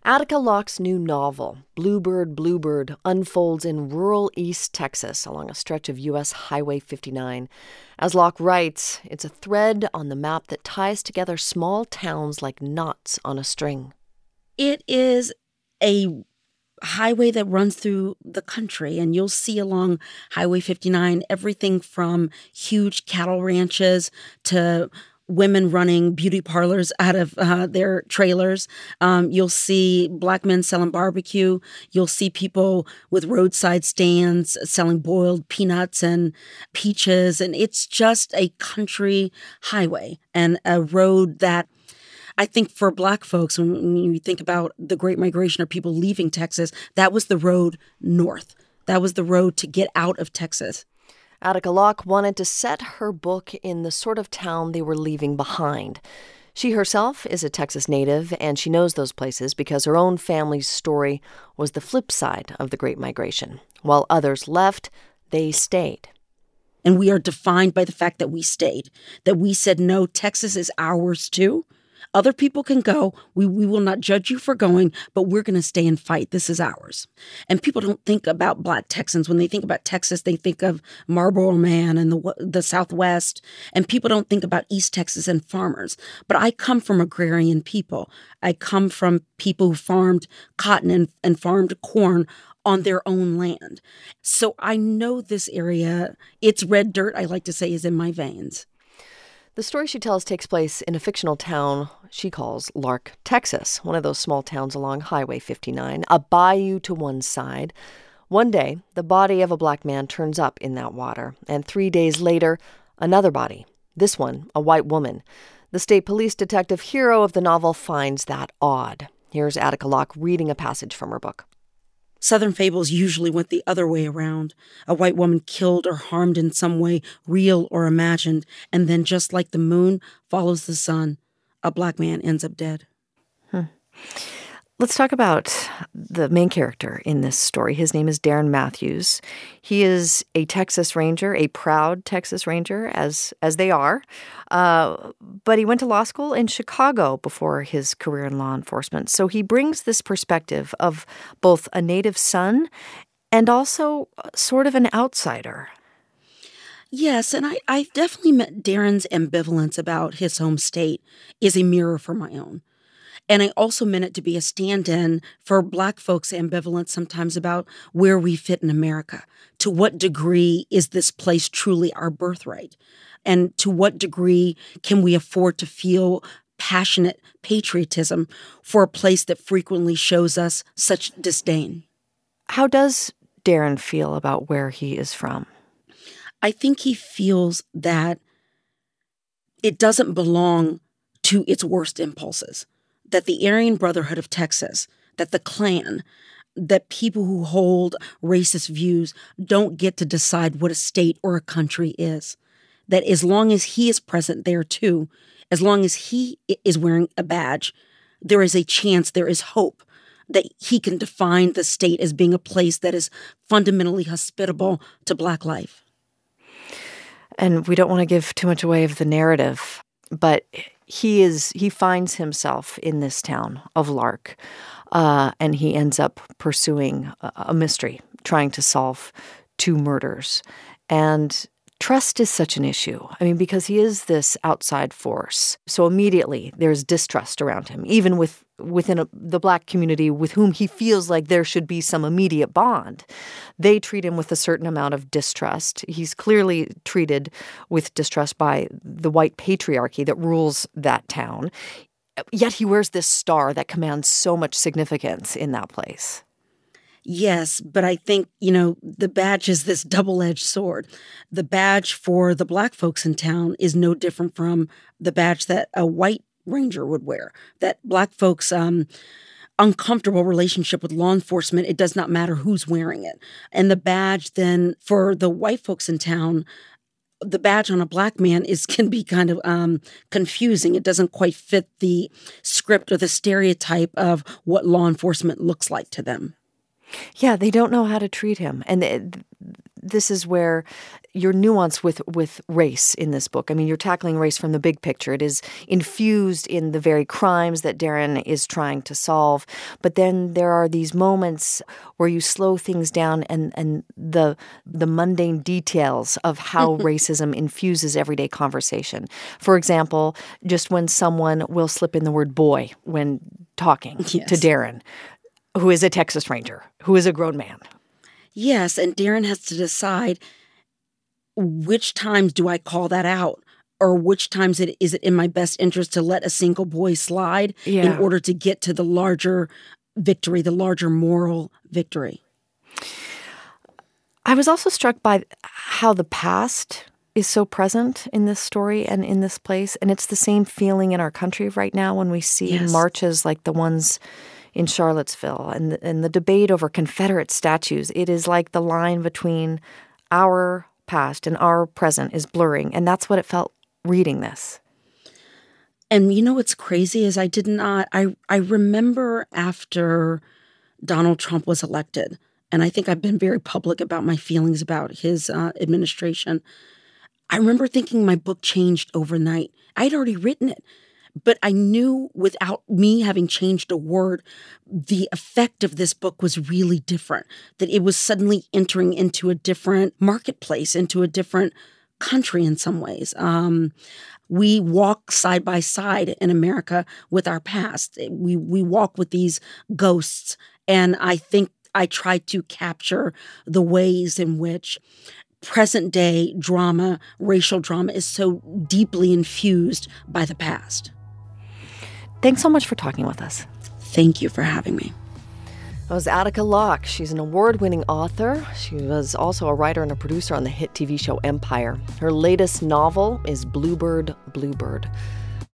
Attica Locke's new novel, Bluebird, Bluebird, unfolds in rural East Texas along a stretch of U.S. Highway 59. As Locke writes, it's a thread on the map that ties together small towns like knots on a string. It is a highway that runs through the country, and you'll see along Highway 59 everything from huge cattle ranches to women running beauty parlors out of their trailers. You'll see Black men selling barbecue. You'll see people with roadside stands selling boiled peanuts and peaches. And it's just a country highway and a road that I think for Black folks, when you think about the Great Migration or people leaving Texas, that was the road north. That was the road to get out of Texas. Attica Locke wanted to set her book in the sort of town they were leaving behind. She herself is a Texas native, and she knows those places because her own family's story was the flip side of the Great Migration. While others left, they stayed. And we are defined by the fact that we stayed, that we said, no, Texas is ours too. Other people can go. We will not judge you for going, but we're going to stay and fight. This is ours. And people don't think about Black Texans. When they think about Texas, they think of Marlboro Man and the Southwest. And people don't think about East Texas and farmers. But I come from agrarian people. I come from people who farmed cotton and farmed corn on their own land. So I know this area. It's red dirt, I like to say, is in my veins. The story she tells takes place in a fictional town she calls Lark, Texas, one of those small towns along Highway 59, a bayou to one side. One day, the body of a Black man turns up in that water, and 3 days later, another body, this one, a white woman. The state police detective hero of the novel finds that odd. Here's Attica Locke reading a passage from her book. Southern fables usually went the other way around. A white woman killed or harmed in some way, real or imagined, and then just like the moon follows the sun, a Black man ends up dead. Let's talk about the main character in this story. His name is Darren Matthews. He is a Texas Ranger, a proud Texas Ranger, as they are. But he went to law school in Chicago before his career in law enforcement. So he brings this perspective of both a native son and also sort of an outsider. Yes, and I definitely met Darren's ambivalence about his home state is a mirror for my own. And I also meant it to be a stand-in for Black folks' ambivalence sometimes about where we fit in America. To what degree is this place truly our birthright? And to what degree can we afford to feel passionate patriotism for a place that frequently shows us such disdain? How does Darren feel about where he is from? I think he feels that it doesn't belong to its worst impulses. That the Aryan Brotherhood of Texas, that the Klan, that people who hold racist views don't get to decide what a state or a country is. That as long as he is present there too, as long as he is wearing a badge, there is a chance, there is hope that he can define the state as being a place that is fundamentally hospitable to Black life. And we don't want to give too much away of the narrative, but he finds himself in this town of Lark, and he ends up pursuing a mystery, trying to solve two murders. And trust is such an issue. I mean, because he is this outside force. So immediately there's distrust around him, even within the Black community with whom he feels like there should be some immediate bond. They treat him with a certain amount of distrust. He's clearly treated with distrust by the white patriarchy that rules that town. Yet he wears this star that commands so much significance in that place. Yes, but I think, the badge is this double-edged sword. The badge for the Black folks in town is no different from the badge that a white Ranger would wear. That Black folks' uncomfortable relationship with law enforcement, it does not matter who's wearing it. And the badge then for the white folks in town, the badge on a Black man can be kind of confusing. It doesn't quite fit the script or the stereotype of what law enforcement looks like to them. Yeah, they don't know how to treat him. And this is where your nuance with race in this book. I mean, you're tackling race from the big picture. It is infused in the very crimes that Darren is trying to solve. But then there are these moments where you slow things down and the mundane details of how racism infuses everyday conversation. For example, just when someone will slip in the word boy when talking to Darren, who is a Texas Ranger, who is a grown man. Yes, and Darren has to decide which times do I call that out, or which times is it in my best interest to let a single boy slide in order to get to the larger victory, the larger moral victory. I was also struck by how the past is so present in this story and in this place, and it's the same feeling in our country right now when we see marches like the ones in Charlottesville and the debate over Confederate statues. It is like the line between our past and our present is blurring, and that's what it felt reading this. And you know what's crazy is I remember after Donald Trump was elected, and I think I've been very public about my feelings about his administration, I remember thinking my book changed overnight. I'd already written it, but I knew without me having changed a word, the effect of this book was really different, that it was suddenly entering into a different marketplace, into a different country in some ways. We walk side by side in America with our past. We walk with these ghosts, and I think I tried to capture the ways in which present day drama, racial drama, is so deeply infused by the past. Thanks so much for talking with us. Thank you for having me. That was Attica Locke. She's an award-winning author. She was also a writer and a producer on the hit TV show Empire. Her latest novel is Bluebird, Bluebird.